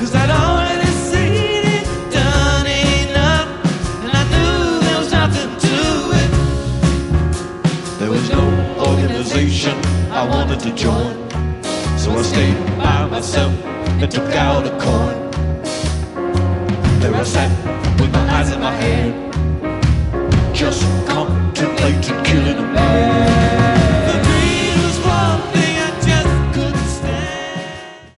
'cause I'd already seen it, done enough, and I knew there was nothing to it. There was no organization I wanted to join, so I stayed by myself and took out a coin. There I sat with my eyes in my head, just